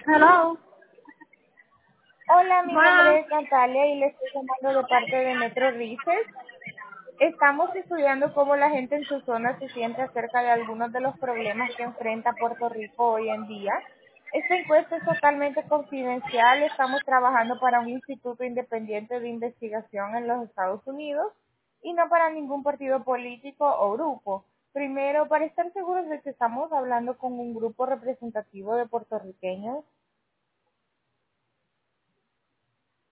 Hello. Hola, mi nombre Bueno, es Natalia y le estoy llamando de parte de Metro Research. Estamos estudiando cómo la gente en su zona se siente acerca de algunos de los problemas que enfrenta Puerto Rico hoy en día. Esta encuesta es totalmente confidencial. Estamos trabajando para un instituto independiente de investigación en los Estados Unidos y no para ningún partido político o grupo. Primero, para estar seguros de que estamos hablando con un grupo representativo de puertorriqueños,